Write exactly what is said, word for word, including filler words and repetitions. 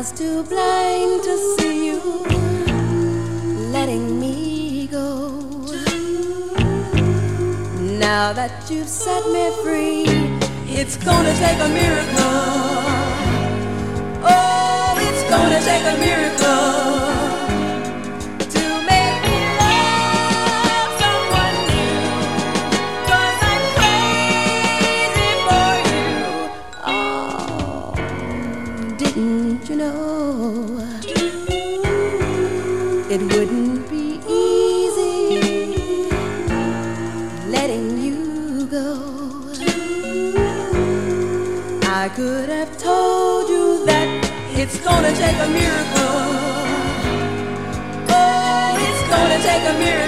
was too blind to see you letting me go. Now that you've set me free, it's gonna take a miracle. Oh, it's gonna take a miracle to make me love someone new. 'Cause I'm crazy for you. Oh, didn't you know it wouldn't be easy letting you go? I could have told you that it's gonna take a miracle. Oh, it's gonna take a miracle